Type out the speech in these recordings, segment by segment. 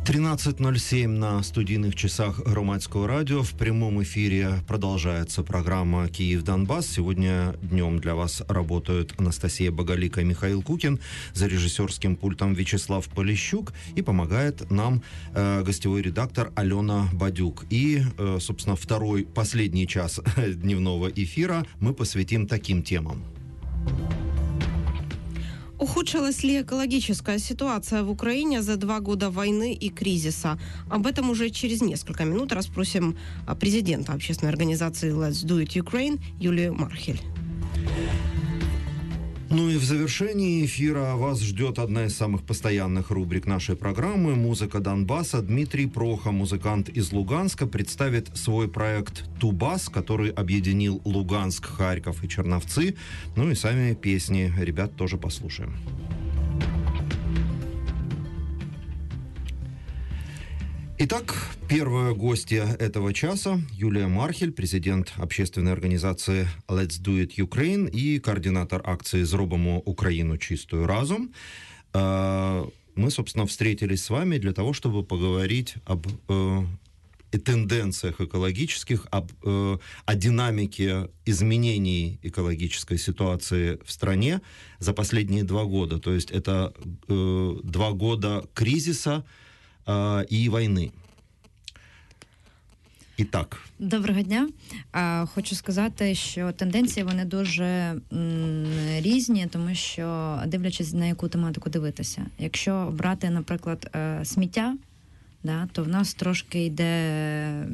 13:07 на студийных часах Громадского радио. В прямом эфире продолжается программа «Киев-Донбасс». Сегодня днем для вас работают Анастасия Боголика и Михаил Кукин. За режиссерским пультом Вячеслав Полищук. И помогает нам гостевой редактор Алена Бадюк. И, собственно, второй, последний час дневного эфира мы посвятим таким темам. Ухудшилась ли экологическая ситуация в Украине за 2 года войны и кризиса? Об этом уже через несколько минут расспросим президента общественной организации Let's Do It Ukraine Юлию Мархель. Ну и в завершении эфира вас ждет одна из самых постоянных рубрик нашей программы «Музыка Донбасса». Дмитрий Проха, музыкант из Луганска, представит свой проект «Тубас», который объединил Луганск, Харьков и Черновцы. Ну и сами песни ребят тоже послушаем. Итак, первая гостья этого часа Юлия Мархель, президент общественной организации Let's Do It Ukraine и координатор акции «Зробимо Україну чистою разом». Мы, собственно, встретились с вами для того, чтобы поговорить об тенденциях экологических, о динамике изменений экологической ситуации в стране за последние 2 года. То есть это 2 года кризиса і війни. І так. Доброго дня. Хочу сказати, що тенденції, вони дуже різні, тому що, дивлячись, на яку тематику дивитися. Якщо брати, наприклад, сміття, да, то в нас трошки йде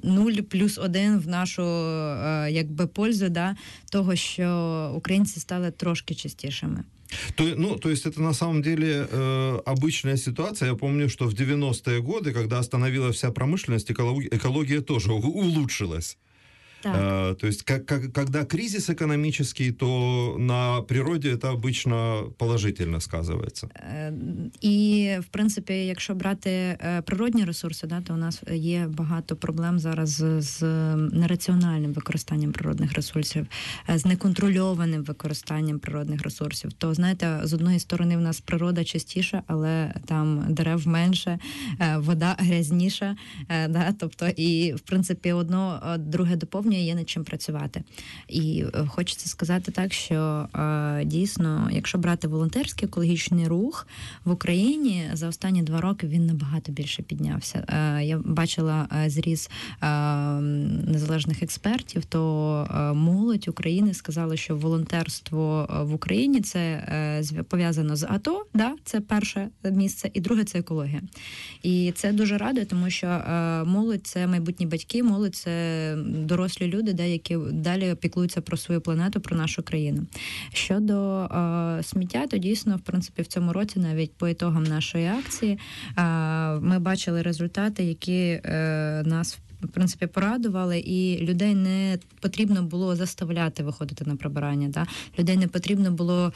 0+1 в нашу, якби, пользу, да, того, що українці стали трошки чистішими. То есть это на самом деле обычная ситуация. Я помню, что в 90-е годы, когда остановилась вся промышленность, экология тоже улучшилась. То есть, когда кризис экономический, то на природе это обычно положительно сказывается. І, в принципі, якщо брати природні ресурси, да, то у нас є багато проблем зараз з нераціональним використанням природних ресурсів, з неконтрольованим використанням природних ресурсів. То, знаєте, з одної сторони в нас природа чистіша, але там дерев менше, вода грязніша, да, тобто, і, в принципі, одно друге доповнює, є над чим працювати. І хочеться сказати так, що дійсно, якщо брати волонтерський екологічний рух в Україні, за останні 2 роки він набагато більше піднявся. Я бачила зріз незалежних експертів, то молодь України сказала, що волонтерство в Україні це пов'язано з АТО, да, це перше місце, і друге – це екологія. І це дуже радує, тому що молодь – це майбутні батьки, молодь – це дорослі люди, які далі піклуються про свою планету, про нашу країну. Щодо сміття, то дійсно, в принципі, в цьому році, навіть по ітогам нашої акції, ми бачили результати, які нас, в принципі, порадували, і людей не потрібно було заставляти виходити на прибирання. Да? Людей не потрібно було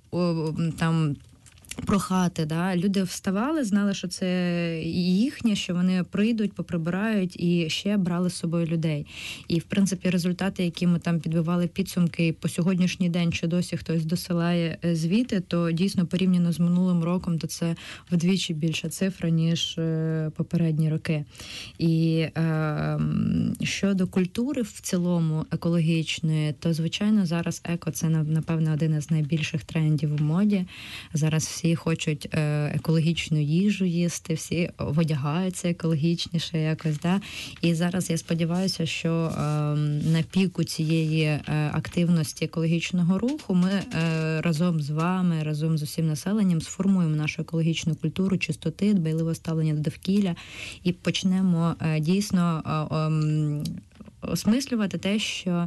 там прохати, да, люди вставали, знали, що це їхнє, що вони прийдуть, поприбирають і ще брали з собою людей. І, в принципі, результати, які ми там підбивали підсумки, і по сьогоднішній день, що досі хтось досилає звіти, то дійсно порівняно з минулим роком, то це вдвічі більша цифра, ніж попередні роки. І щодо культури в цілому екологічної, то, звичайно, зараз еко – це, напевно, один із найбільших трендів в моді. Зараз всі хочуть екологічну їжу їсти, всі одягаються екологічніше якось, да. І зараз я сподіваюся, що на піку цієї активності екологічного руху ми разом з вами, разом з усім населенням сформуємо нашу екологічну культуру, чистоти, дбайливе ставлення до довкілля і почнемо дійсно осмислювати те, що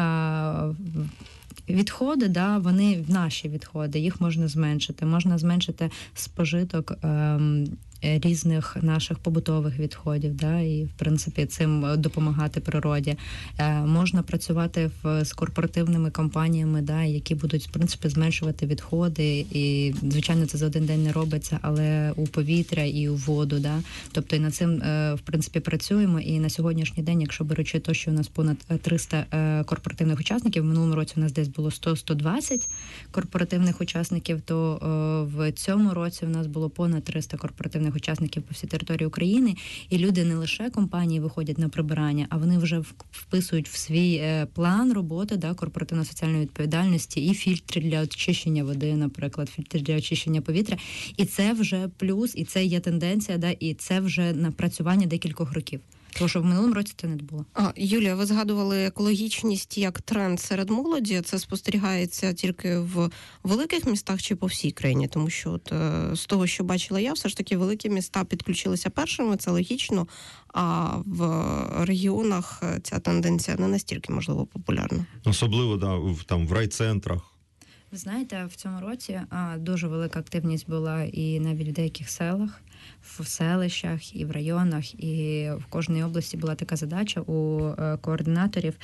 відходи, да, вони наші відходи, їх можна зменшити спожиток різних наших побутових відходів, да, і, в принципі, цим допомагати природі. Можна працювати з корпоративними компаніями, да, які будуть, в принципі, зменшувати відходи, і, звичайно, це за один день не робиться, але у повітря і у воду, да. Тобто і над цим, в принципі, працюємо, і на сьогоднішній день, якщо беручи те, що у нас понад 300 корпоративних учасників, в минулому році у нас десь було 100-120 корпоративних учасників, то в цьому році у нас було понад 300 корпоративних активних учасників по всій території України, і люди не лише компанії виходять на прибирання, а вони вже вписують в свій план роботи, да, корпоративно-соціальної відповідальності і фільтри для очищення води, наприклад, фільтри для очищення повітря. І це вже плюс, і це є тенденція, да, і це вже напрацювання декількох років. Тому що в минулому році це не було. Юлія, ви згадували екологічність як тренд серед молоді. Це спостерігається тільки в великих містах чи по всій країні? Тому що от, з того, що бачила я, все ж таки великі міста підключилися першими, це логічно, а в регіонах ця тенденція не настільки, можливо, популярна. Особливо, да, там в райцентрах. Ви знаєте, в цьому році дуже велика активність була і навіть в деяких селах, в селищах і в районах, і в кожній області була така задача у координаторів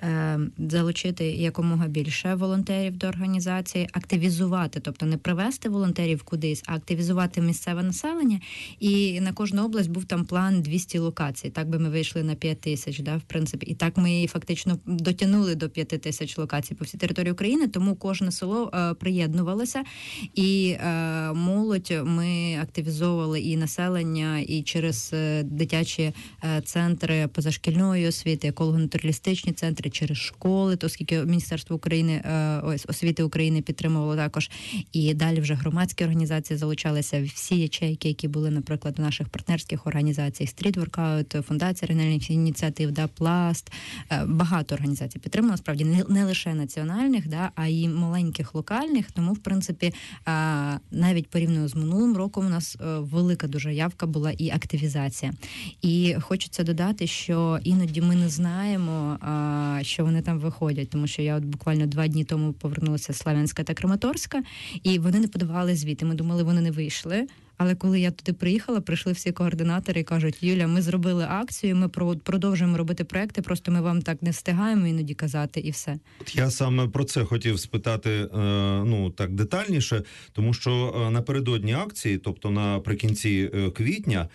залучити якомога більше волонтерів до організації, активізувати, тобто не привести волонтерів кудись, а активізувати місцеве населення. І на кожну область був там план 200 локацій. Так би ми вийшли на 5000, да, в принципі. І так ми фактично дотягнули до 5000 локацій по всій території України, тому кожне село приєднувалося, і молодь ми активізовували і населення, і через дитячі центри позашкільної освіти, еколого-натуралістичні центри, через школи, оскільки Міністерство України, освіти України підтримувало також, і далі вже громадські організації залучалися, всі ячейки, які були, наприклад, в наших партнерських організаціях, Street Workout, Фундація регіональних ініціатив, да, Пласт, багато організацій підтримало, справді, не лише національних, да, а й маленьких локальних, тому, в принципі, навіть порівняно з минулим роком у нас велика дуже явка була і активізація. І хочеться додати, що іноді ми не знаємо, що вони там виходять, тому що я от буквально 2 дні тому повернулася з Слов'янська та Краматорська, і вони не подавали звіти. Ми думали, вони не вийшли. Але коли я туди приїхала, прийшли всі координатори і кажуть: Юля, ми зробили акцію, ми продовжуємо робити проекти, просто ми вам так не встигаємо іноді казати, і все. Я саме про це хотів спитати, так детальніше, тому що напередодні акції, тобто наприкінці квітня,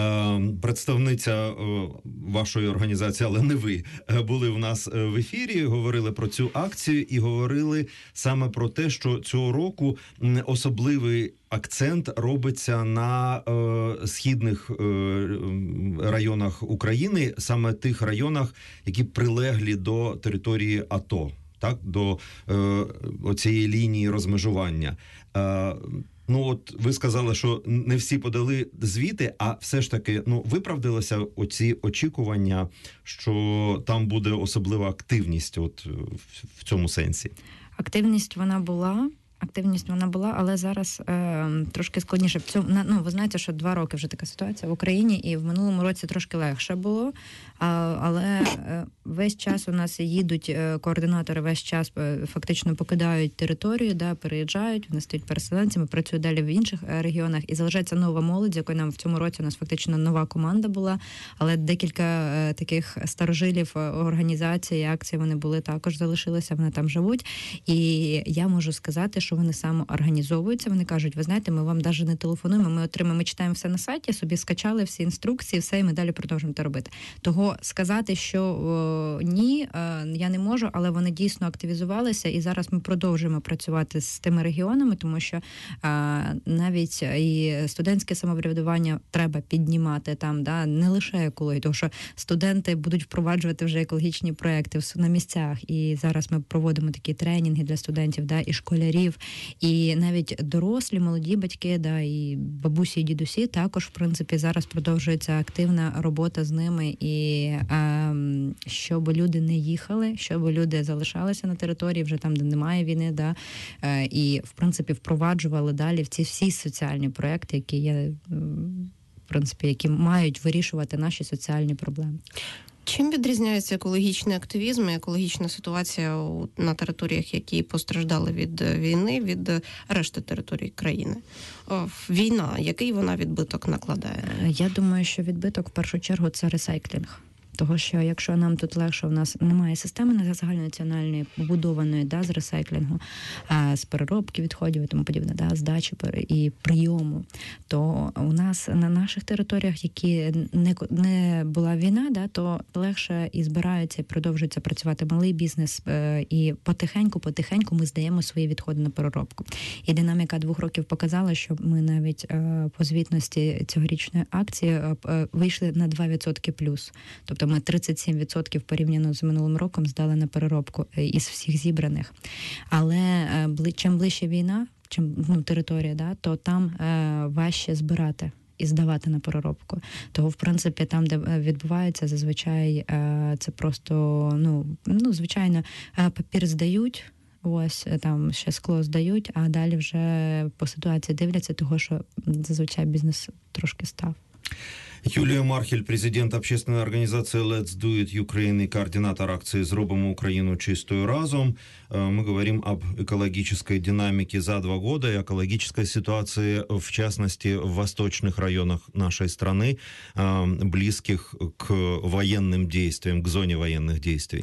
представниця вашої організації, але не ви, були в нас в ефірі, говорили про цю акцію і говорили саме про те, що цього року особливий акцент робиться на східних районах України, саме тих районах, які прилеглі до території АТО, так, до оцієї лінії розмежування. От ви сказали, що не всі подали звіти, а все ж таки, виправдалися оці очікування, що там буде особлива активність от в цьому сенсі? Активність вона була, але зараз трошки складніше. В цьому, ви знаєте, що 2 роки вже така ситуація в Україні, і в минулому році трошки легше було, але весь час у нас їдуть координатори, весь час фактично покидають територію, да, переїжджають, вони стають переселенцями, працюють далі в інших регіонах, і залишається нова молодь, якої нам в цьому році у нас фактично нова команда була, але декілька таких старожилів організацій, акцій, вони були також, залишилися, вони там живуть, і я можу сказати, що вони самоорганізовуються, вони кажуть: ви знаєте, ми вам навіть не телефонуємо, ми читаємо все на сайті, собі скачали всі інструкції, все, і ми далі продовжуємо це робити. Того сказати, що ні, я не можу, але вони дійсно активізувалися, і зараз ми продовжуємо працювати з тими регіонами, тому що навіть і студентське самоврядування треба піднімати там, да, не лише екологію, тому що студенти будуть впроваджувати вже екологічні проекти на місцях, і зараз ми проводимо такі тренінги для студентів, да, і школярів, і навіть дорослі, молоді батьки, да, і бабусі, і дідусі також, в принципі, зараз продовжується активна робота з ними, і щоб люди не їхали, щоб люди залишалися на території вже там, де немає війни, да, і, в принципі, впроваджували далі в ці всі соціальні проекти, які є, в принципі, які мають вирішувати наші соціальні проблеми. Чим відрізняється екологічний активізм і екологічна ситуація на територіях, які постраждали від війни, від решти територій країни? Війна, який вона відбиток накладає? Я думаю, що відбиток в першу чергу це ресайклінг. Того, що якщо нам тут легше, у нас немає системи загальнонаціональної побудованої, з ресайклінгу, з переробки відходів і тому подібне, здачі і прийому, то у нас на наших територіях, які не була війна, то легше і збираються, і продовжується працювати малий бізнес, і потихеньку ми здаємо свої відходи на переробку. І динаміка 2 років показала, що ми навіть по звітності цьогорічної акції вийшли на 2% плюс. Тобто ми 37% порівняно з минулим роком здали на переробку із всіх зібраних. Але чим ближче війна, чим територія, то там важче збирати і здавати на переробку. Того, в принципі, там, де відбувається, зазвичай це просто, звичайно, папір здають, ось там ще скло здають, а далі вже по ситуації дивляться, того, що зазвичай бізнес трошки став. Юлия Мархель, президент общественной организации Let's Do It Ukraine и координатор акции «Зробимо Україну чистою разом». Мы говорим об экологической динамике за 2 года и экологической ситуации, в частности, в восточных районах нашей страны, близких к военным действиям, к зоне военных действий.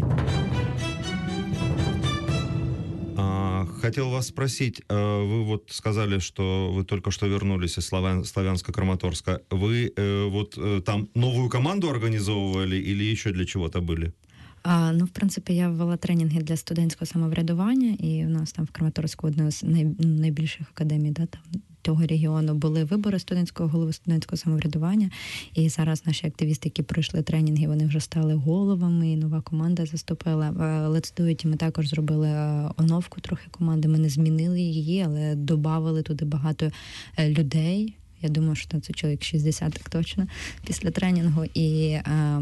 Хотел вас спросить, вы вот сказали, что вы только что вернулись из Славянска-Краматорска. Вы там новую команду организовывали или еще для чего-то были? В принципі, я ввела тренінги для студентського самоврядування, і у нас там в Краматорську одна з найбільших академій, там того регіону були вибори голови студентського самоврядування, і зараз наші активісти, які пройшли тренінги, вони вже стали головами, і нова команда заступила. Let's Do It ми також зробили оновку трохи команди, ми не змінили її, але додавали туди багато людей. Я думаю, що це чоловік 60 так точно після тренінгу. І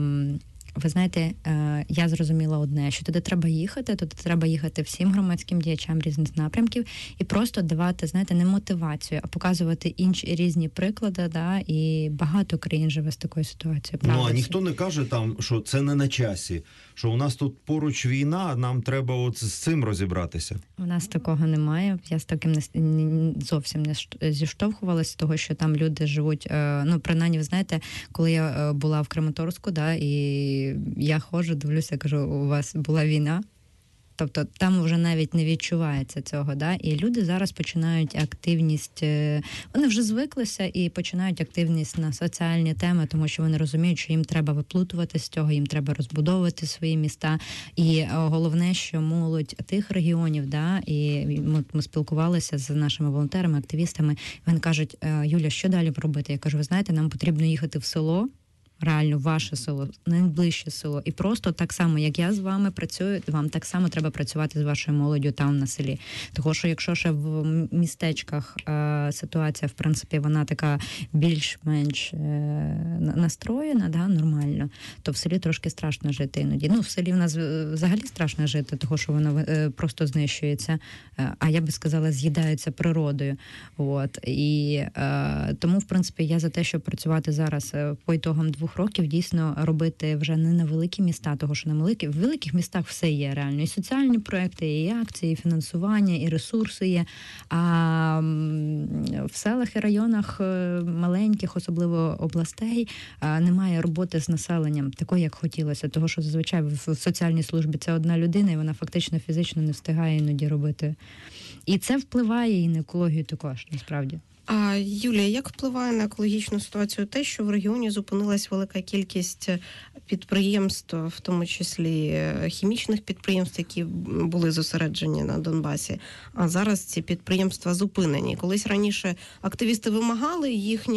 ви знаєте, я зрозуміла одне, що туди треба їхати всім громадським діячам різних напрямків і просто давати, не мотивацію, а показувати інші різні приклади, і багато країн живе з такою ситуацією. А ніхто не каже там, що це не на часі, що у нас тут поруч війна, нам треба з цим розібратися? У нас такого немає. Я з таким зовсім не зіштовхувалася, того, що там люди живуть, принаймні, ви знаєте, коли я була в Краматорську, і я ходжу, дивлюся, кажу, у вас була війна. Тобто там вже навіть не відчувається цього, і люди зараз починають активність, вони вже звиклися і починають активність на соціальні теми, тому що вони розуміють, що їм треба виплутувати з цього, їм треба розбудовувати свої міста. І головне, що молодь тих регіонів, і ми спілкувалися з нашими волонтерами, активістами, і вони кажуть: Юля, що далі робити? Я кажу, ви знаєте, нам потрібно їхати в село, реально ваше село, найближче село. І просто так само, як я з вами працюю, вам так само треба працювати з вашою молоддю там на селі. Тому що якщо ще в містечках ситуація, в принципі, вона така більш-менш настроєна, нормально, то в селі трошки страшно жити іноді. В селі в нас взагалі страшно жити, тому що воно просто знищується, а я би сказала, з'їдається природою. І тому, в принципі, я за те, щоб працювати зараз по ітогам 2 років, дійсно робити вже не на великі міста, того що в великих містах все є реально. І соціальні проекти, і акції, і фінансування, і ресурси є. А в селах і районах маленьких, особливо областей, немає роботи з населенням такої, як хотілося. Того, що зазвичай в соціальній службі це одна людина, і вона фактично фізично не встигає іноді робити. І це впливає і на екологію також, насправді. А, Юлія, як впливає на екологічну ситуацію те, що в регіоні зупинилась велика кількість підприємств, в тому числі хімічних підприємств, які були зосереджені на Донбасі, а зараз ці підприємства зупинені? Колись раніше активісти вимагали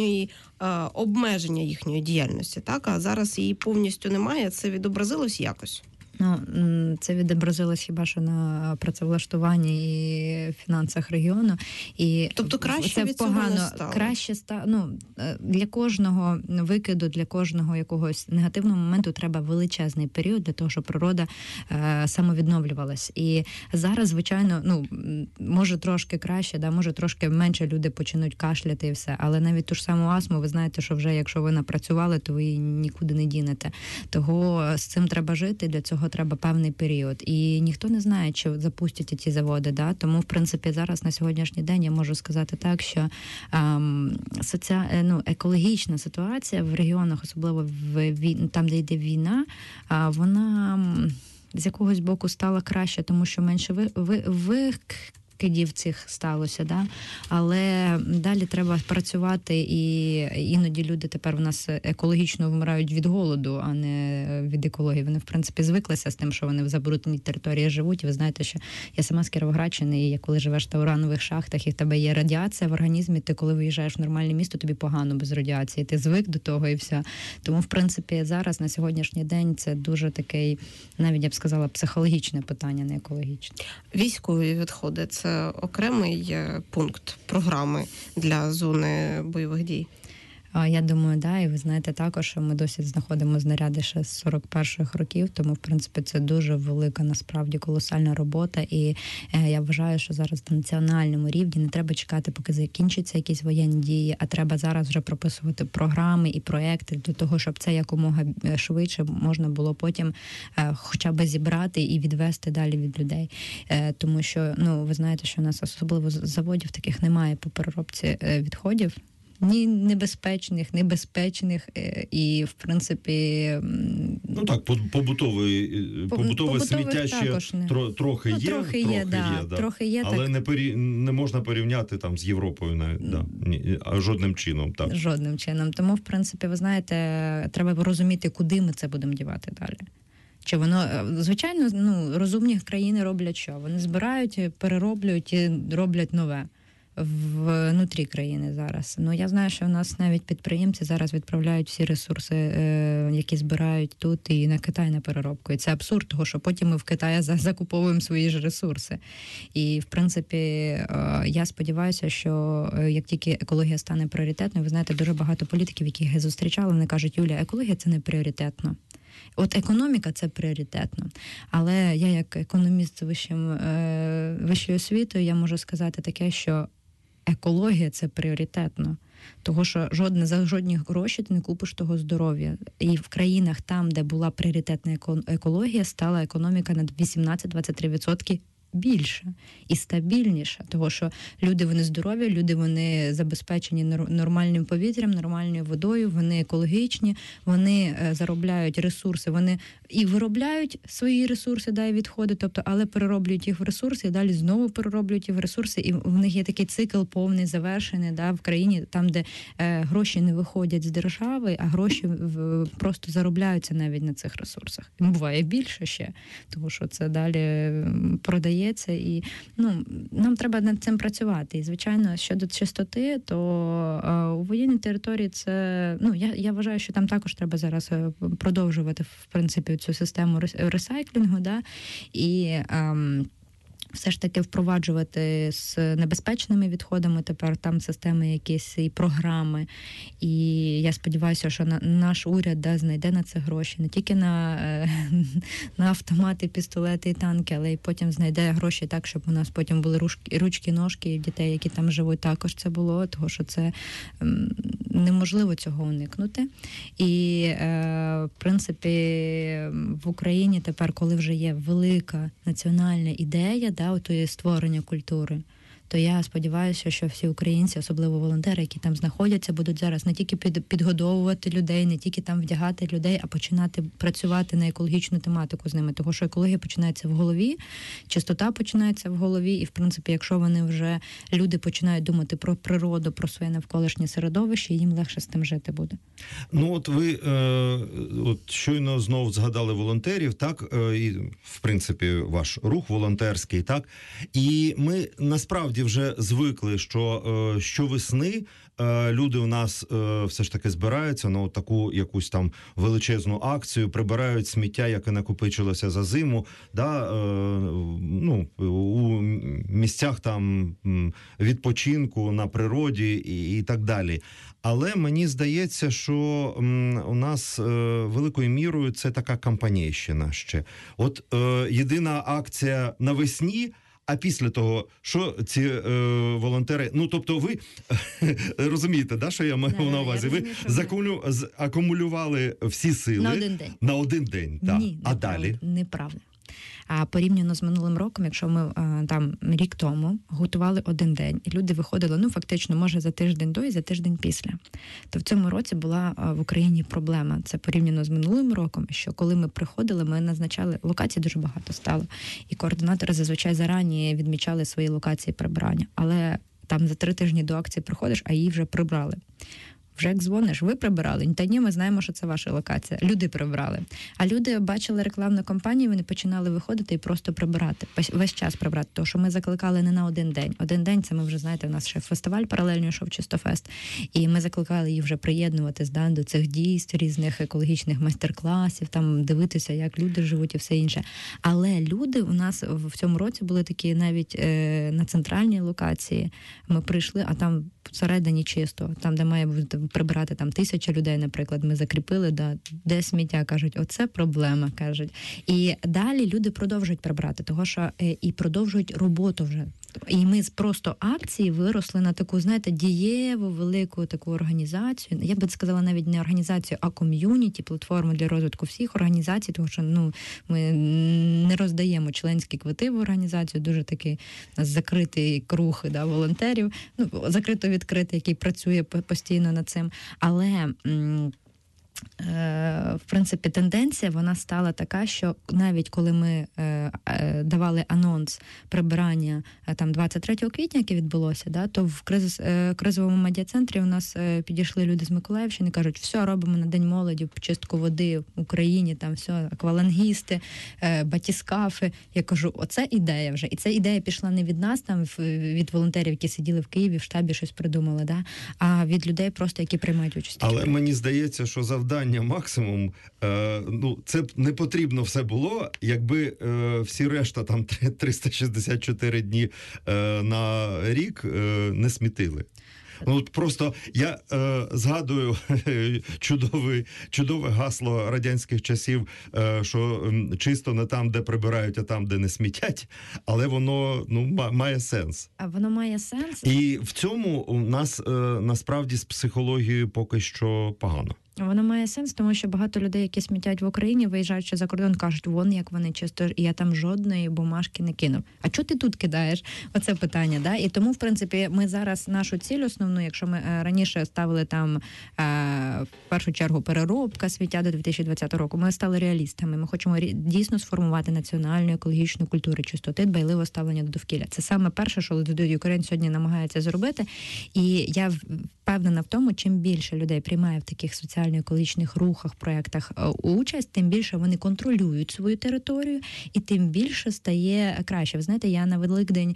обмеження їхньої діяльності, а зараз її повністю немає. Це відобразилось якось? Це відобразилось хіба що на працевлаштуванні і фінансах регіону. І тобто краще це від цього не стало? Краще для кожного викиду, для кожного якогось негативного моменту треба величезний період для того, щоб природа самовідновлювалась. І зараз, звичайно, може трошки краще, може трошки менше люди почнуть кашляти і все, але навіть ту ж саму астму, ви знаєте, що вже якщо ви напрацювали, то ви її нікуди не дінете. Того з цим треба жити, для цього цього треба певний період. І ніхто не знає, чи запустять ці заводи. Да? Тому, в принципі, зараз на сьогоднішній день я можу сказати так, що екологічна ситуація в регіонах, особливо там, де йде війна, вона з якогось боку стала краще, тому що менше викидів цих сталося, да? Але далі треба працювати, і іноді люди тепер у нас екологічно вмирають від голоду, а не від екології. Вони, в принципі, звиклися з тим, що вони в забрудненій території живуть. І ви знаєте, що я сама з Кіровоградщини, і коли живеш в уранових шахтах, і в тебе є радіація в організмі, ти коли виїжджаєш в нормальне місто, тобі погано без радіації. Ти звик до того і все. Тому, в принципі, зараз, на сьогоднішній день, це дуже такий, навіть, я б сказала, психологічне питання, не екологічне. Військові відходи – це окремий пункт програми для зони бойових дій? Я думаю, да, і ви знаєте також, що ми досі знаходимо знаряди ще з 41-х років, тому, в принципі, це дуже велика, насправді, колосальна робота, і я вважаю, що зараз на національному рівні не треба чекати, поки закінчаться якісь воєнні дії, а треба зараз вже прописувати програми і проекти для того, щоб це якомога швидше можна було потім хоча б зібрати і відвести далі від людей. Тому що, ви знаєте, що у нас особливо заводів таких немає по переробці відходів, ні небезпечних і, в принципі... побутове сміття ще трохи є, трохи є, але так. Не можна порівняти там з Європою навіть, жодним чином. Так. Жодним чином. Тому, в принципі, ви знаєте, треба розуміти, куди ми це будемо дівати далі. Чи воно, звичайно, розумні країни роблять що? Вони збирають, перероблюють і роблять нове внутрі країни зараз. Я знаю, що у нас навіть підприємці зараз відправляють всі ресурси, які збирають тут, і на Китай на переробку. І це абсурд, того, що потім ми в Китаї закуповуємо свої ж ресурси. І, в принципі, я сподіваюся, що як тільки екологія стане пріоритетною, ви знаєте, дуже багато політиків, яких я зустрічала, вони кажуть: Юля, екологія – це не пріоритетно. От економіка – це пріоритетно. Але я як економіст з вищою освітою, я можу сказати таке, що екологія – це пріоритетно. Того, що за жодні гроші ти не купиш того здоров'я. І в країнах там, де була пріоритетна екологія, стала економіка на 18-23% більше і стабільніше, того, що люди, вони здорові, люди, вони забезпечені нормальним повітрям, нормальною водою, вони екологічні, вони заробляють ресурси, вони і виробляють свої ресурси, і відходи, але перероблюють їх в ресурси, і далі знову перероблюють їх в ресурси, і в них є такий цикл повний, завершений, в країні, там, де гроші не виходять з держави, а гроші просто заробляються навіть на цих ресурсах. Буває більше ще, тому що це далі продається, і нам треба над цим працювати. І, звичайно, щодо чистоти, то у воєнній території це, я вважаю, що там також треба зараз продовжувати, в принципі, цю систему ресайклінгу, і все ж таки впроваджувати з небезпечними відходами тепер там системи якісь і програми. І я сподіваюся, що наш уряд знайде на це гроші. Не тільки на автомати, пістолети і танки, але й потім знайде гроші так, щоб у нас потім були ручки, ножки, і дітей, які там живуть, також це було, тому що це неможливо цього уникнути. І, в принципі, в Україні тепер, коли вже є велика національна ідея, отої створення культури, то я сподіваюся, що всі українці, особливо волонтери, які там знаходяться, будуть зараз не тільки підгодовувати людей, не тільки там вдягати людей, а починати працювати на екологічну тематику з ними. Тому що екологія починається в голові, чистота починається в голові, і, в принципі, якщо вони вже, люди починають думати про природу, про своє навколишнє середовище, їм легше з тим жити буде. От ви щойно знов згадали волонтерів, так, і, в принципі, ваш рух волонтерський, так, і ми, насправді, вже звикли, що щовесни люди у нас все ж таки збираються на таку якусь там величезну акцію, прибирають сміття, яке накопичилося за зиму, у місцях там відпочинку на природі і так далі. Але мені здається, що у нас великою мірою це така кампанійщина ще. От єдина акція навесні, А після того, що ці волонтери, ну, тобто ви розумієте, да, що я маю на увазі? Ви акумулювали всі сили на один день. Так. Ні, а далі? Неправда. А порівняно з минулим роком, якщо ми там рік тому готували один день, і люди виходили, ну, фактично, може, за тиждень до і за тиждень після, то в цьому році була в Україні проблема. Це порівняно з минулим роком, що коли ми приходили, ми назначали, локацій дуже багато стало, і координатори зазвичай зарані відмічали свої локації прибирання. Але там за 3 тижні до акції приходиш, а її вже прибрали. Вже як дзвониш, ви прибирали? Та ні, ми знаємо, що це ваша локація. Люди прибрали. А люди бачили рекламну кампанію, вони починали виходити і просто прибирати. Весь час прибирати. Тому що ми закликали не на один день. Один день, це ми вже, знаєте, у нас ще фестиваль паралельно йшов, Чистофест. І ми закликали їх вже приєднуватись до цих дійств, різних екологічних майстер-класів, там дивитися, як люди живуть і все інше. Але люди у нас в цьому році були такі навіть на центральній локації. Ми прийшли, а там всередині чисто, там, де має прибирати там 1000 людей, наприклад, ми закріпили, де сміття, кажуть, оце проблема, кажуть. І далі люди продовжують прибирати, того що і продовжують роботу вже. І ми з просто акції виросли на таку, знаєте, дієву, велику таку організацію. Я би сказала навіть не організацію, а ком'юніті, платформу для розвитку всіх організацій, тому що ми не роздаємо членські квити в організацію, дуже такий у нас закритий круг волонтерів, закрито-відкритий, який працює постійно над цим. Але в принципі, тенденція, вона стала така, що навіть коли ми давали анонс прибирання там 23 квітня, яке відбулося, то в кризовому медіа-центрі у нас підійшли люди з Миколаївщини, кажуть, все, робимо на День молоді, чистку води в Україні, там все, аквалангісти, батіскафи. Я кажу, оце ідея вже. І ця ідея пішла не від нас, там, від волонтерів, які сиділи в Києві, в штабі щось придумали, а від людей просто, які приймають участь. Але мені здається, що завдання максимум, це б не потрібно все було, якби всі решта там 364 дні на рік не смітили. Просто я згадую чудове гасло радянських часів, що чисто не там, де прибирають, а там, де не смітять, але воно має сенс. А воно має сенс? І в цьому у нас насправді з психологією поки що погано. Воно має сенс, тому що багато людей, які смітять в Україні, виїжджаючи за кордон, кажуть, вон як вони чисто, і я там жодної бумажки не кинув. А чого ти тут кидаєш? Оце питання, І тому, в принципі, ми зараз нашу ціль основну, якщо ми раніше ставили там в першу чергу переробка сміття до 2020 року, ми стали реалістами. Ми хочемо дійсно сформувати національну екологічну культуру чистоти, дбайливе ставлення до довкілля. Це саме перше, що Let's Do Ukraine сьогодні намагається зробити. І я впевнена в тому, чим більше людей приймає в таких соціально-екологічних рухах, проєктах участь, тим більше вони контролюють свою територію, і тим більше стає краще. Ви знаєте, я на Великдень,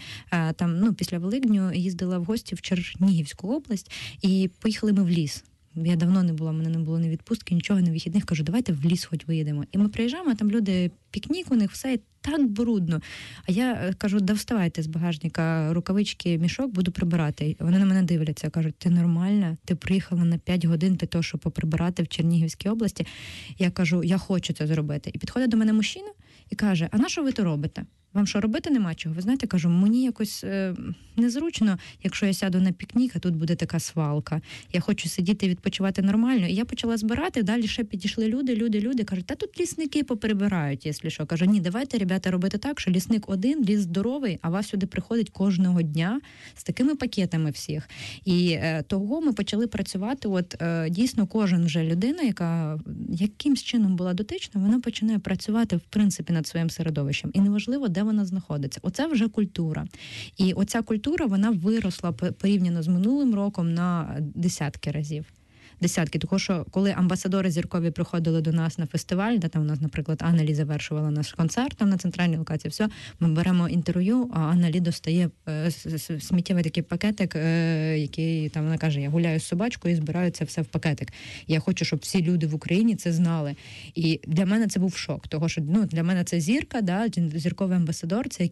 після Великдню їздила в гості в Чернігівську область, і поїхали ми в ліс. Я давно не була, в мене не було ні відпустки, нічого, ні вихідних. Кажу, давайте в ліс хоч виїдемо. І ми приїжджаємо, а там люди, пікнік у них, все так брудно. А я кажу, да вставайте з багажника, рукавички, мішок, буду прибирати. Вони на мене дивляться, кажуть, ти нормальна? Ти приїхала на 5 годин для того, щоб поприбирати в Чернігівській області? Я кажу, я хочу це зробити. І підходить до мене мужчина і каже, а на що ви то робите? Вам що, робити нема чого? Ви знаєте, кажу, мені якось незручно, якщо я сяду на пікнік, а тут буде така свалка. Я хочу сидіти і відпочивати нормально. І я почала збирати, далі ще підійшли люди, кажуть, та тут лісники поперебирають, якщо що. Кажу, ні, давайте, ребята, робити так, що лісник один, ліс здоровий, а вас сюди приходить кожного дня з такими пакетами всіх. І того ми почали працювати, дійсно кожен вже людина, яка якимсь чином була дотична, вона починає працювати, в принципі, над своїм середовищем. І неважливо, де вона знаходиться. Оце вже культура. І оця культура, вона виросла порівняно з минулим роком на десятки разів. Тому що коли амбасадори зіркові приходили до нас на фестиваль, де там у нас, наприклад, Анна Лі завершувала наш концерт там на центральній локації, все, ми беремо інтерв'ю, а Анна Лі достає сміттєвий такий пакетик, який там вона каже, я гуляю з собачкою і збираю це все в пакетик. Я хочу, щоб всі люди в Україні це знали. І для мене це був шок, тому що для мене це зірка, зірковий амбасадор, це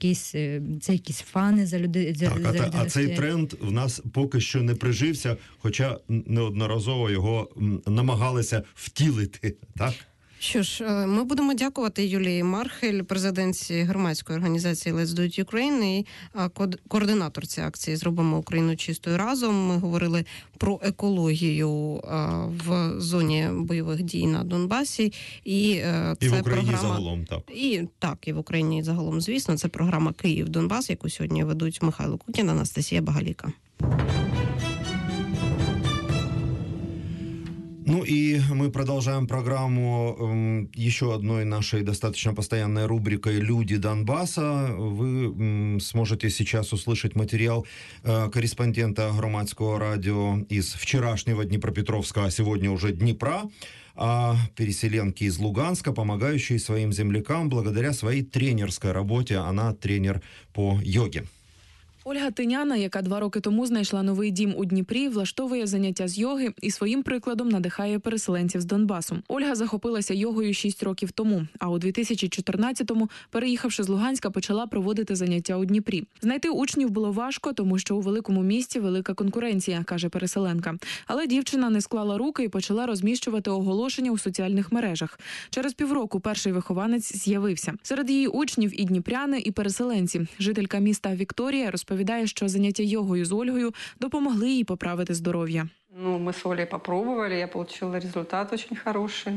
якісь фани за людей. А цей тренд в нас поки що не прижився, хоча неодноразово його намагалися втілити, так? Що ж, ми будемо дякувати Юлії Мархель, президентці громадської організації Let's Do It Ukraine і координаторці акції «Зробимо Україну чистою разом». Ми говорили про екологію в зоні бойових дій на Донбасі. І це в Україні програма... загалом, так. І в Україні загалом, звісно. Це програма «Київ-Донбас», яку сьогодні ведуть Михайло Кукін, Анастасія Багаліка. Ну и мы продолжаем программу еще одной нашей достаточно постоянной рубрикой «Люди Донбасса». Вы сможете сейчас услышать материал корреспондента Громадского радио из вчерашнего Днепропетровска, а сегодня уже Днепра, о переселенке из Луганска, помогающей своим землякам благодаря своей тренерской работе. Она тренер по йоге. Ольга Тиняна, яка 2 роки тому знайшла новий дім у Дніпрі, влаштовує заняття з йоги і своїм прикладом надихає переселенців з Донбасу. Ольга захопилася йогою 6 років тому, а у 2014-му, переїхавши з Луганська, почала проводити заняття у Дніпрі. Знайти учнів було важко, тому що у великому місті велика конкуренція, каже переселенка. Але дівчина не склала руки і почала розміщувати оголошення у соціальних мережах. Через півроку перший вихованець з'явився. Серед її учнів і дніпряни, і переселенці. Жителька міста Вікторія розповідає, що заняття йогою з Ольгою допомогли їй поправити здоров'я. Мы с Олей попробовали, я получила результат очень хороший.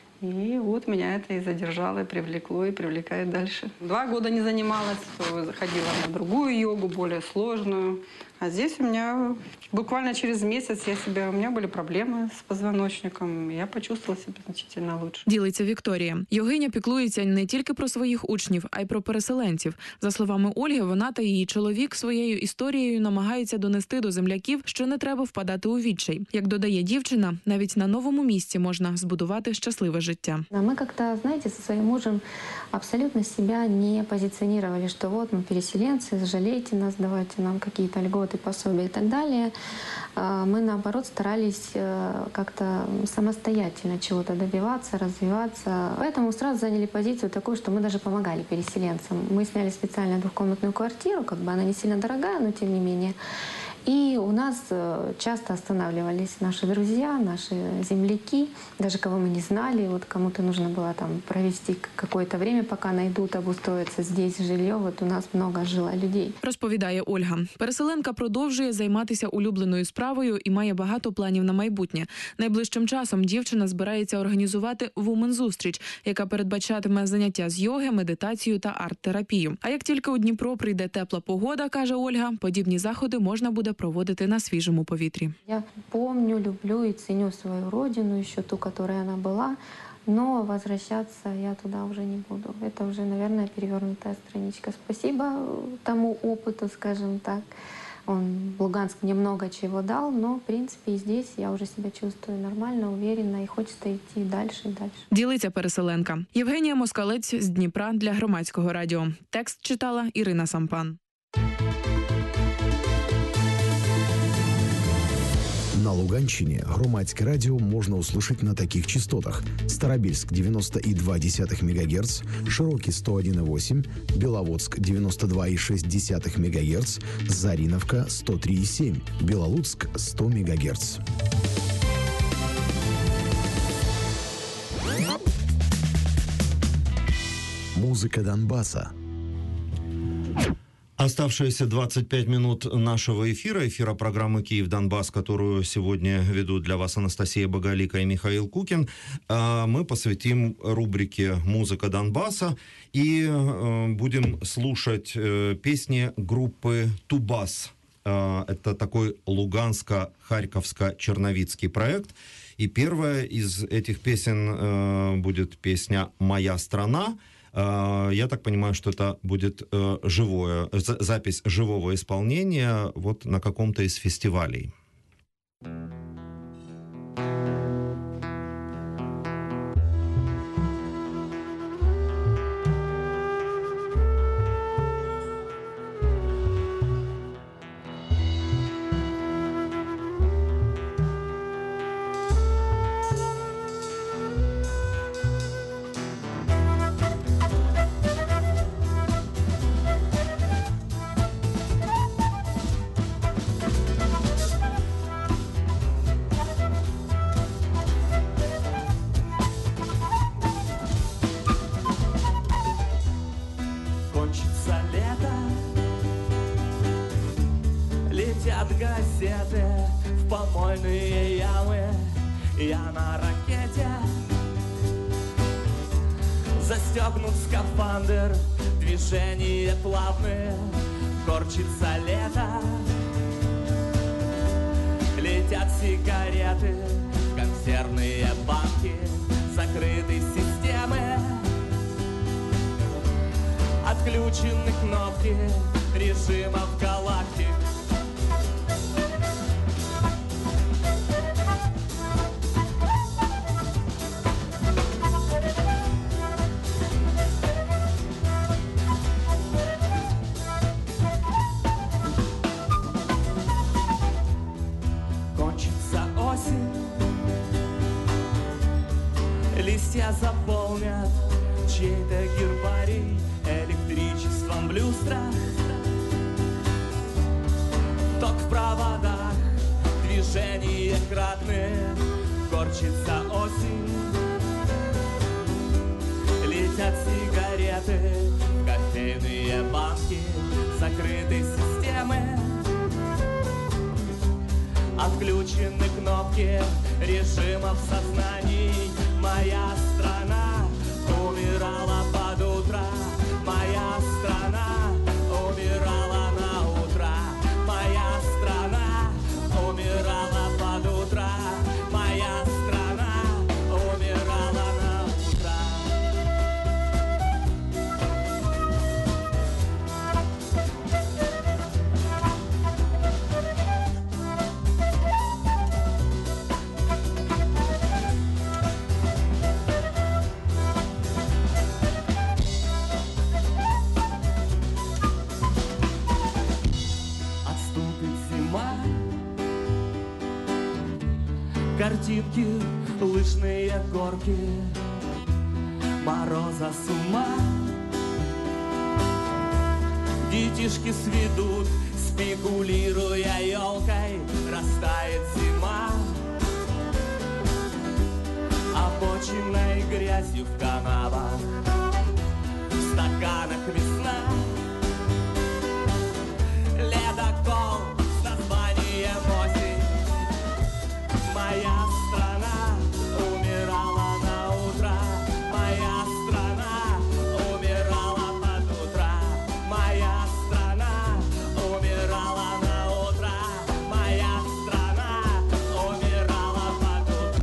И вот меня это и задержало, и привлекло, и привлекает дальше. 2 года не занималась, ходила на другую йогу, более сложную. А здесь у меня буквально через месяц у меня были проблемы с позвоночником. Я почувствовала себя значительно лучше. Ділиться Вікторія. Йогиня піклується не тільки про своїх учнів, а й про переселенців. За словами Ольги, вона та її чоловік своєю історією намагаються донести до земляків, що не треба впадати у відчай. Як додає дівчина, навіть на новому місці можна збудувати щасливе життя. Мы как-то, знаете, со своим мужем абсолютно себя не позиционировали, что вот мы переселенцы, жалейте нас, давайте нам какие-то льготы, пособия и так далее. Мы, наоборот, старались как-то самостоятельно чего-то добиваться, развиваться. Поэтому сразу заняли позицию такую, что мы даже помогали переселенцам. Мы сняли специально 2-комнатную квартиру, она не сильно дорогая, но тем не менее. И у нас часто останавливались наши друзья, наши земляки, даже кого мы не знали. Вот кому-то нужно было там провести какое-то время, пока найдут, обустроиться здесь жилье. Вот у нас много жило людей. Розповідає Ольга. Переселенка продовжує займатися улюбленою справою і має багато планів на майбутнє. Найближчим часом дівчина збирається організувати вумен-зустріч, яка передбачатиме заняття з йоги, медитацію та арт-терапію. А як тільки у Дніпро прийде тепла погода, каже Ольга, подібні заходи можна буде проводити на свіжому повітрі. Я помню, люблю и ценю свою родину, еще ту, которая она была, но возвращаться я туда уже не буду. Это уже, наверное, перевернутая страничка. Спасибо тому опыту, скажем так. Луганск мне много чего дал, но, в принципе, и здесь я уже себя чувствую нормально, уверенно, и хочется идти дальше и дальше. Ділиться переселенка. Євгенія Москалець з Дніпра для Громадського радіо. Текст читала Ірина Сампан. На Луганщине Громадське радио можно услышать на таких частотах: Старобельск 90,2 МГц, Широкий 101,8, Беловодск 92,6 МГц, Зариновка 103,7, Белолуцк 100 МГц. Музыка Донбасса. Оставшиеся 25 минут нашего эфира программы «Киев-Донбасс», которую сегодня ведут для вас Анастасия Багалика и Михаил Кукин, мы посвятим рубрике «Музыка Донбасса» и будем слушать песни группы «Тубас». Это такой луганско-харьковско-черновицкий проект. И первая из этих песен будет песня «Моя страна». Я так понимаю, что это будет запись живого исполнения вот на каком-то из фестивалей. я на ракете. Застегнут скафандр, движения плавные, корчится лето. Летят сигареты, консервные банки закрытой системы. Отключены кнопки режимов галактик. Кончится осень, листья заполнят чей-то гербарий электричеством в люстрах. Ток в проводах, движения кратные, корчится осень. Летят сигареты, кофейные банки закрытой системы. Отключены кнопки режимов сознаний. Моя страна умирала под утро. Моя страна умирала на утро. Моя страна умирала под утро. Моя страна умирала на утро. Картинки, лыжные горки, мороза с ума. Детишки сведут, спекулируя елкой, растает зима. Обочиной грязью в канавах, в стаканах весна. Ледокол с названием осень. Моя страна умирала на утро. Моя страна умирала под утро. Моя страна умирала на утро. Моя страна умирала под утро.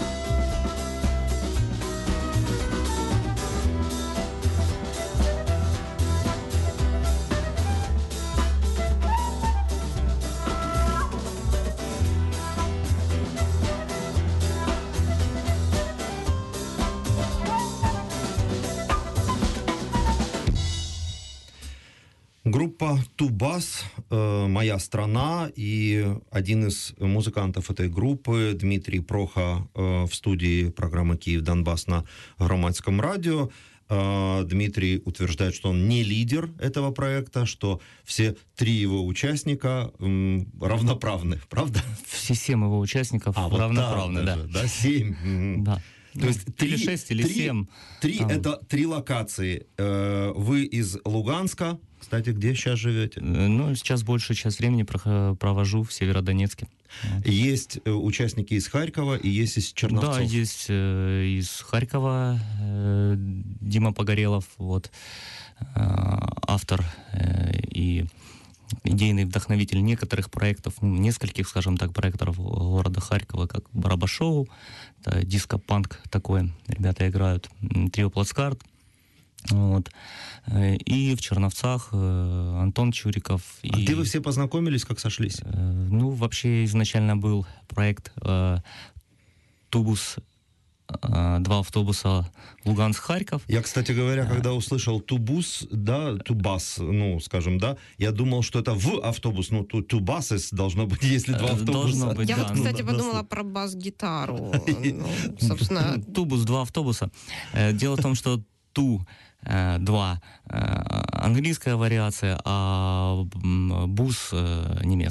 Группа «Тубас», «Моя страна», и один из музыкантов этой группы, Дмитрий Проха, в студии программы «Киев Донбасс» на Громадском радио. Дмитрий утверждает, что он не лидер этого проекта, что все три его участника равноправны, правда? Все 7 его участников равноправны, да. Да, 7. Да. То есть или 6, или 7. Это 3 локации. Вы из Луганска. Кстати, где сейчас живете? Ну, сейчас большую часть времени провожу в Северодонецке. Есть участники из Харькова и есть из Черновцов. Да, есть из Харькова Дима Погорелов, вот, автор и идейный вдохновитель некоторых проектов, нескольких, скажем так, проектов города Харькова, как Барабашоу, диско-панк такой, ребята играют, трио Плацкарт. Вот. И в Черновцах Антон Чуриков. А где вы все познакомились, как сошлись? Ну, вообще изначально был проект «Тубус», 2 автобуса Луганск-Харьков. Я, кстати говоря, когда услышал «Тубус», да, «Тубас», ну, скажем, да, я думал, что это в автобус, ну, «Тубасес» должно быть, если 2 автобуса. Быть, я да, вот, кстати, подумала про бас-гитару. Собственно... «Тубус», 2 автобуса. Дело в том, что Ту-2 английская вариация, а бус немецкая.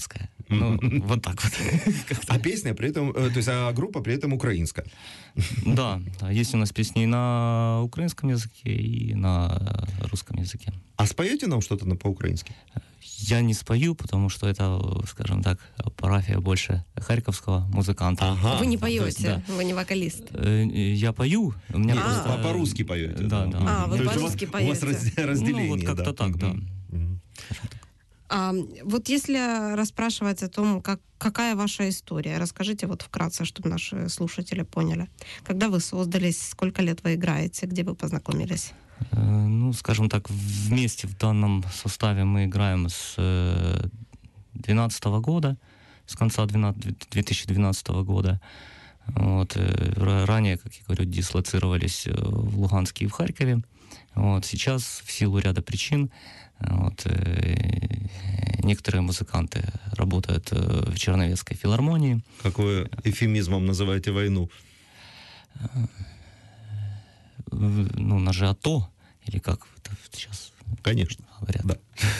Ну, вот так вот. А песня при этом, то есть а группа при этом украинская? Да, есть у нас песни и на украинском языке, и на русском языке. А споете нам что-то по-украински? Я не спою, потому что это, скажем так, парафия больше харьковского музыканта. Ага. Вы не То есть, поете, да. вы не вокалист. Я пою, у меня Нет, просто... по-русски поете. Да, да. А, вы То есть по-русски у вас поете. разделение. Ну, вот как-то так, да. Мгм. Вот если расспрашивать о том, какая ваша история, расскажите вот вкратце, чтобы наши слушатели поняли. Когда вы создались, сколько лет вы играете, где вы познакомились? Ну, скажем так, вместе в данном составе мы играем с 2012 года, с конца 2012 года. Вот. Ранее, как я говорю, дислоцировались в Луганске и в Харькове. Вот. Сейчас в силу ряда причин вот, некоторые музыканты работают в Черновецкой филармонии. Как вы эвфемизмом называете войну? Ну, на же АТО, или как это сейчас Конечно. говорят. Да.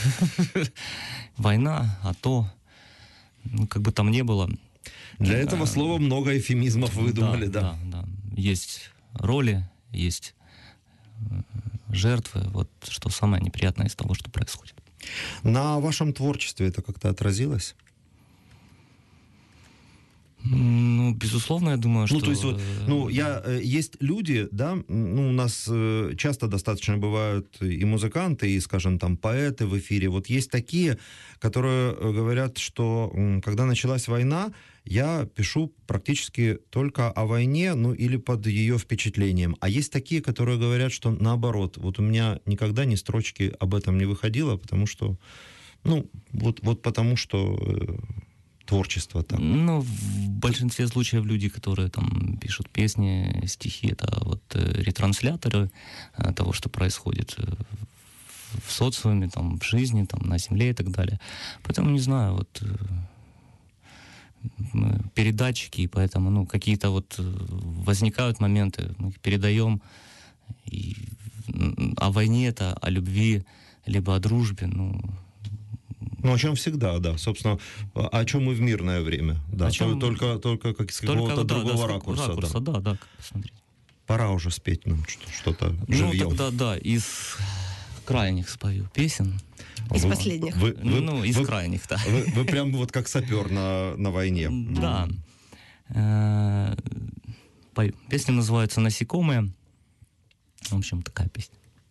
Война, АТО, ну, как бы там ни было. Для этого слова много эвфемизмов выдумали, да. Да. Есть роли, есть жертвы, вот что самое неприятное из того, что происходит. На вашем творчестве это как-то отразилось? Ну, безусловно, я думаю, что... Ну, то есть вот, есть люди, да, ну, у нас часто достаточно бывают и музыканты, и, скажем, там, поэты в эфире. Вот есть такие, которые говорят, что когда началась война, я пишу практически только о войне, ну, или под ее впечатлением. А есть такие, которые говорят, что наоборот, вот у меня никогда ни строчки об этом не выходило, потому что, ну, вот потому что... творчество так? Ну, в большинстве случаев люди, которые там пишут песни, стихи, это вот ретрансляторы того, что происходит в социуме, там, в жизни, там, на земле и так далее. Поэтому, не знаю, вот мы передатчики, и поэтому, ну, какие-то вот возникают моменты, мы их передаем, и о войне это, о любви, либо о дружбе, ну... Ну, о чем всегда, да. Собственно, о чем и в мирное время. Да. Только как с какого-то другого ракурса. Да, как посмотреть. Пора уже спеть нам что-то живьем. Ну, тогда, да, из крайних спою песен. Из последних. Из крайних, да. Вы прям вот как сапер на войне. Да. Пою. Песня называется «Насекомые». В общем, такая песня.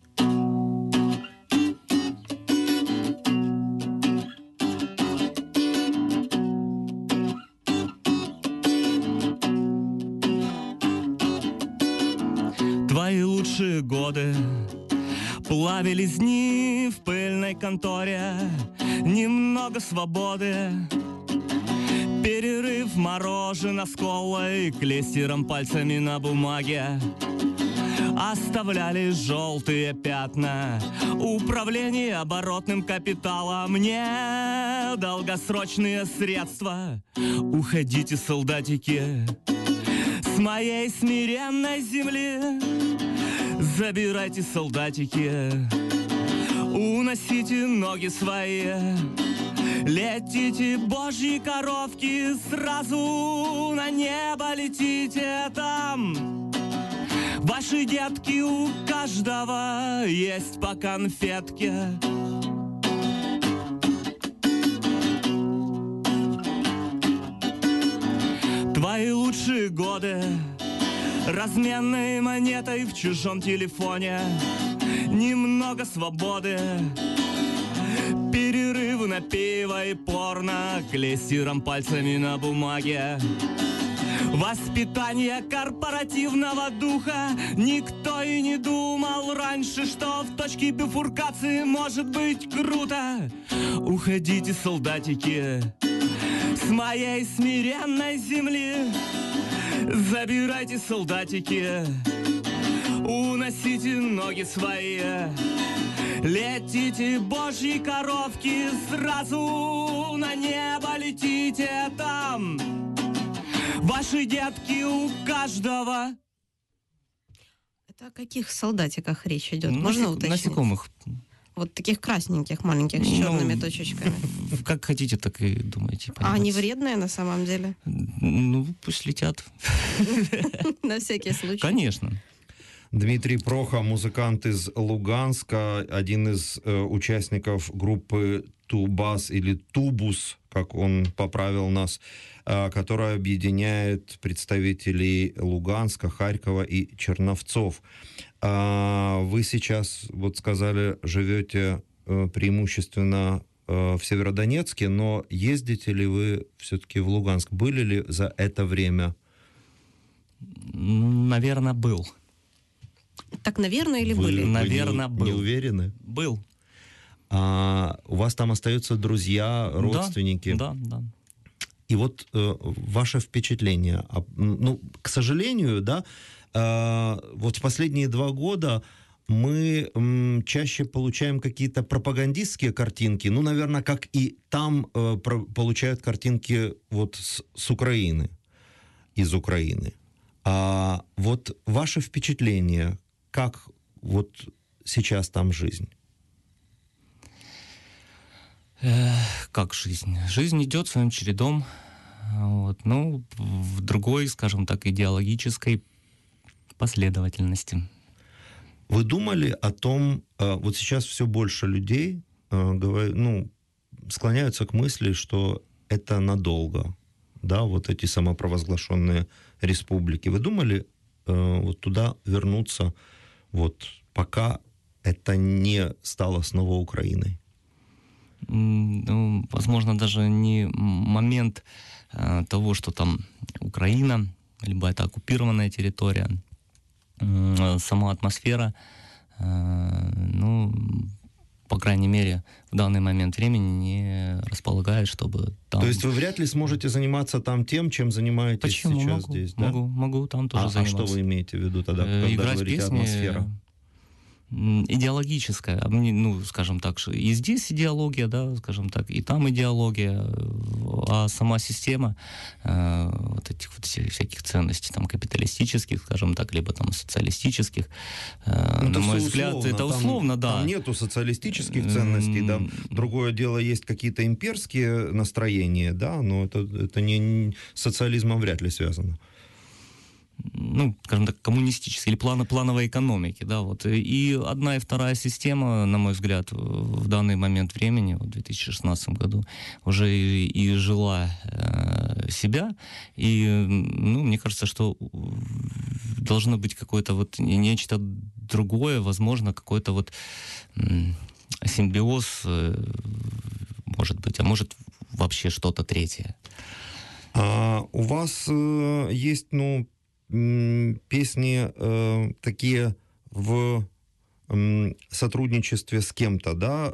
Твои лучшие годы плавились дни в пыльной конторе, немного свободы, перерыв мороженое с колой, клейстером пальцами на бумаге оставляли желтые пятна. Управление оборотным капиталом, мне долгосрочные средства. Уходите, солдатики, с моей смиренной земли. Забирайте, солдатики, уносите ноги свои. Летите, божьи коровки, сразу на небо летите там. Ваши детки, у каждого есть по конфетке. Твои лучшие годы разменной монетой в чужом телефоне, немного свободы, перерывы на пиво и порно, клейстером пальцами на бумаге. Воспитание корпоративного духа. Никто и не думал раньше, что в точке бифуркации может быть круто. Уходите, солдатики, с моей смиренной земли. Забирайте, солдатики, уносите ноги свои. Летите, божьи коровки, сразу на небо летите там. Ваши детки, у каждого. Это о каких солдатиках речь идет? Можно уточнить? Насекомых. Вот таких красненьких, маленьких, с черными точечками. Как хотите, так и думайте. А они вредные на самом деле? Ну, пусть летят. На всякий случай. Конечно. Дмитрий Проха, музыкант из Луганска, один из участников группы Тубас или Тубус, как он поправил нас, которая объединяет представителей Луганска, Харькова и Черновцов. Вы сейчас, вот сказали, живете преимущественно в Северодонецке, но ездите ли вы все-таки в Луганск? Были ли за это время? Наверное, был. Так, наверное, или Вы были? Наверное, был. Не уверены? Был. У вас там остаются друзья, родственники? Да. И вот ваше впечатление, ну, к сожалению, да, вот в последние 2 года мы чаще получаем какие-то пропагандистские картинки, ну, наверное, как и там получают картинки вот с Украины, из Украины. А вот ваше впечатление, как вот сейчас там жизнь? Как жизнь? Жизнь идет своим чередом, вот, ну, в другой, скажем так, идеологической последовательности. Вы думали о том, вот сейчас все больше людей склоняются к мысли, что это надолго, да, вот эти самопровозглашенные республики. Вы думали вот туда вернуться, вот пока это не стало снова Украиной? Ну, возможно, даже не момент того, что там Украина, либо это оккупированная территория, сама атмосфера, ну, по крайней мере, в данный момент времени не располагает, чтобы там... То есть вы вряд ли сможете заниматься там тем, чем занимаетесь Почему? сейчас здесь, да? Могу там тоже заниматься. А что вы имеете в виду тогда, когда играть говорите песни, атмосфера? Идеологическая, ну, скажем так, и здесь идеология, да, скажем так, и там идеология, а сама система вот этих вот всяких ценностей, там, капиталистических, скажем так, либо там социалистических, на мой взгляд, это условно, да. Там нету социалистических ценностей, да. Другое дело, есть какие-то имперские настроения, да, но это не с социализмом вряд ли связано. Ну, скажем так, коммунистической или плановой экономики, да, вот. И одна и вторая система, на мой взгляд, в данный момент времени, в 2016 году, уже и жила себя, и, ну, мне кажется, что должно быть какое-то вот нечто другое, возможно, какой-то вот симбиоз, может быть, а может вообще что-то третье. У вас есть, ну, песни такие в сотрудничестве с кем-то, да,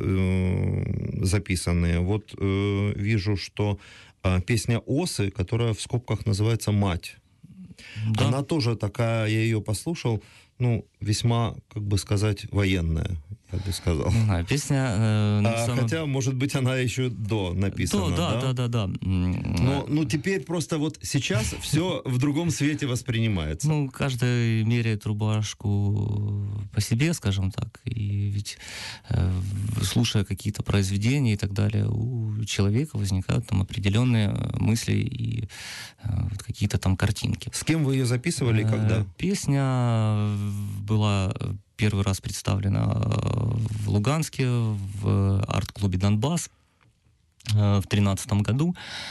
записанные. Вот вижу, что песня «Осы», которая в скобках называется «Мать», да. Она тоже такая, я ее послушал, ну, весьма, как бы сказать, военная, я бы сказал. Песня... Хотя, может быть, она еще до написана, да. Но теперь просто вот сейчас все в другом свете воспринимается. Ну, каждый меряет рубашку по себе, скажем так, и ведь слушая какие-то произведения и так далее, у человека возникают там определенные мысли и какие-то там картинки. С кем вы ее записывали и когда? Песня была первый раз представлена в Луганске, в арт-клубе «Донбасс» в 2013 году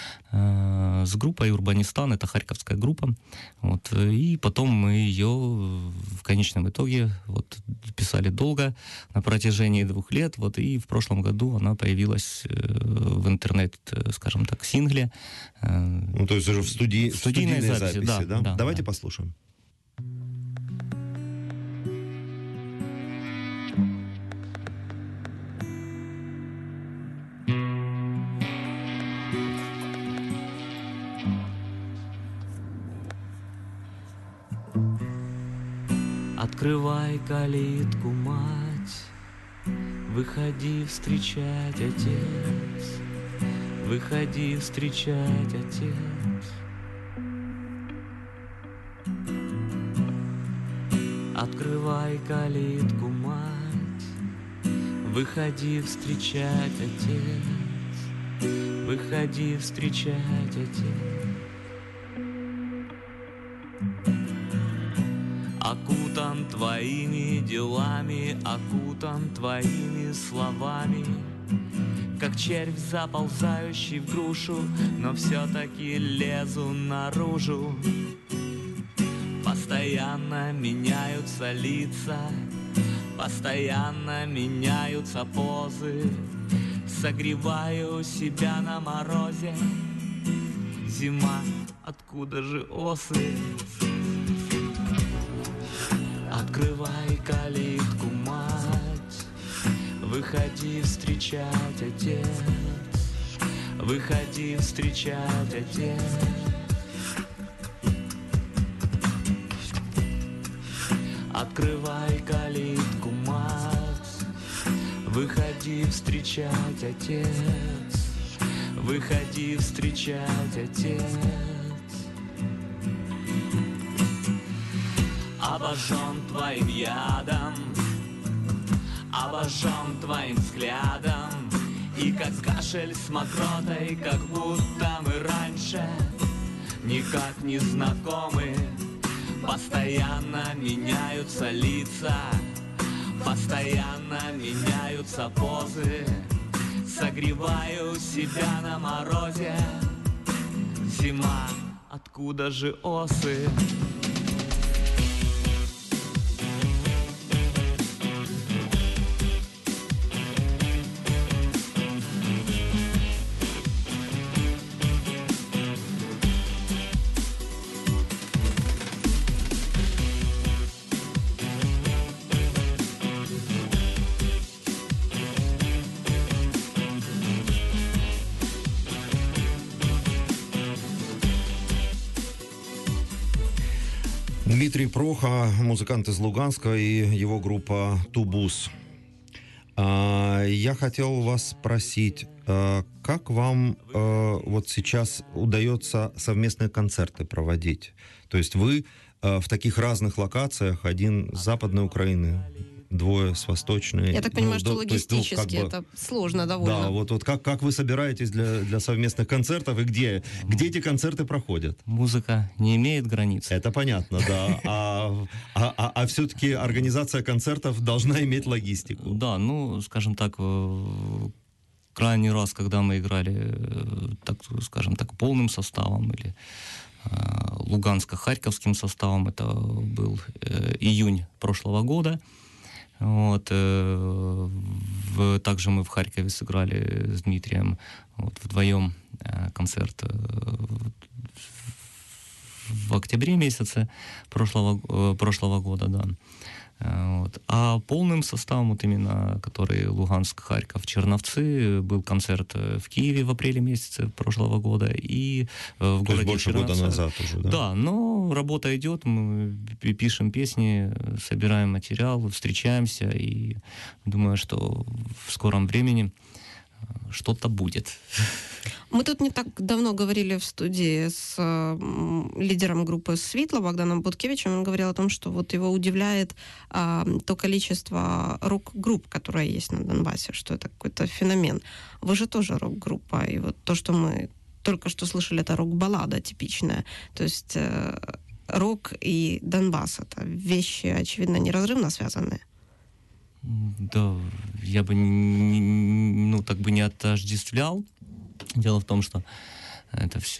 с группой «Урбанистан», это харьковская группа. Вот, и потом мы ее в конечном итоге вот, писали долго, на протяжении 2 лет, вот, и в прошлом году она появилась в интернет, скажем так, сингле. Ну, то есть уже в студийной записи, да? Давайте да. Послушаем. Открывай калитку, мать, выходи встречать, отец, выходи встречать, отец. Открывай калитку, мать, выходи встречать, отец, выходи встречать, отец. Окутан твоими делами, окутан твоими словами, как червь, заползающий в грушу, но все-таки лезу наружу. Постоянно меняются лица, постоянно меняются позы. Согреваю себя на морозе. Зима, откуда же осы? Открывай калитку, мать, выходи встречать, отец, выходи встречать, отец. Открывай калитку, мать, выходи встречать, отец, выходи встречать, отец. Обожжен твоим ядом, обожжен твоим взглядом, и как кашель с мокротой, как будто мы раньше никак не знакомы. Постоянно меняются лица, постоянно меняются позы. Согреваю себя на морозе. Зима, откуда же осы? Дмитрий Проха, музыкант из Луганска, и его группа «Тубус». Я хотел вас спросить, как вам вот сейчас удается совместные концерты проводить? То есть вы в таких разных локациях, один с Западной Украины, двое с Восточной. Я так понимаю, что логистически это сложно довольно. Да, вот как вы собираетесь для совместных концертов и где эти концерты проходят? Музыка не имеет границ. Это понятно, да. А все-таки организация концертов должна иметь логистику. Да, ну, скажем так, крайний раз, когда мы играли, так, скажем так, полным составом или луганско-харьковским составом, это был июнь прошлого года. Вот, также мы в Харькове сыграли с Дмитрием вдвоем концерт в октябре месяце прошлого года, да. Вот. А полным составом, вот именно, который Луганск, Харьков, Черновцы, был концерт в Киеве в апреле месяце прошлого года и в городе больше Черновцы. Года назад уже, да? Да, но работа идет, мы пишем песни, собираем материал, встречаемся, и думаю, что в скором времени что-то будет. Мы тут не так давно говорили в студии с лидером группы «Світло» Богданом Буткевичем. Он говорил о том, что вот его удивляет то количество рок-групп, которые есть на Донбассе, что это какой-то феномен. Вы же тоже рок-группа, и вот то, что мы только что слышали, это рок-баллада типичная. То есть рок и Донбасс — это вещи, очевидно, неразрывно связанные. Да, я бы так бы не отождествлял. Дело в том, что это все,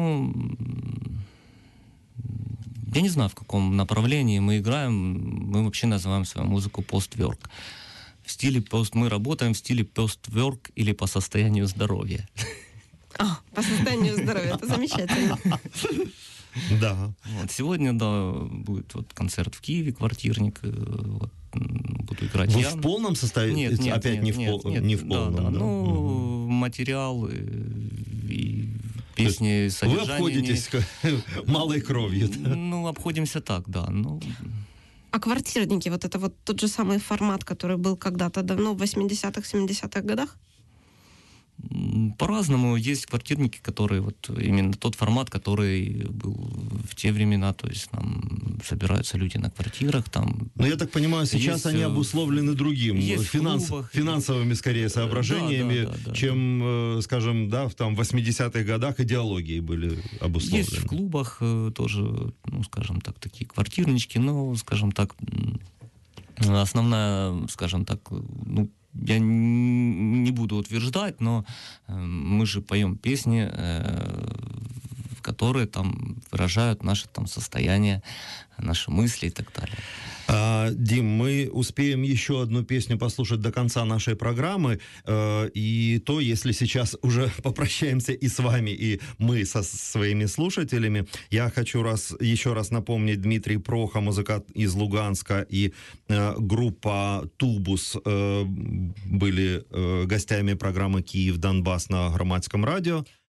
я не знаю, в каком направлении мы играем. Мы вообще называем свою музыку пост-верк. В стиле мы работаем в стиле пост-верк или по состоянию здоровья. По состоянию здоровья, это замечательно. Да. Вот, сегодня, да, будет концерт в Киеве, «Квартирник», буду играть Вы я. в полном составе? Нет, Опять не в полном, да? Ну, материал и песни, содержание. Вы обходитесь малой кровью. Да? Ну, обходимся так, да. А «Квартирники» вот это вот тот же самый формат, который был когда-то давно, в 80-х, 70-х годах? По-разному. Есть квартирники, которые вот именно тот формат, который был в те времена, то есть там собираются люди на квартирах, там. Но я так понимаю, сейчас есть, они обусловлены другим, финансовыми скорее соображениями, чем, скажем, да, в 80-х годах идеологии были обусловлены. Есть в клубах тоже, ну, скажем так, такие квартирнички, но, скажем так, основная, скажем так, ну, я не буду утверждать, но мы же поем песни, которые там выражают наше там состояние, наши мысли и так далее. Дим, мы успеем еще одну песню послушать до конца нашей программы, и то, если сейчас уже попрощаемся и с вами, и мы со своими слушателями, я хочу еще раз напомнить: Дмитрий Проха, музыкант из Луганска, и группа «Тубус» были гостями программы «Киев-Донбасс» на Громадском радио.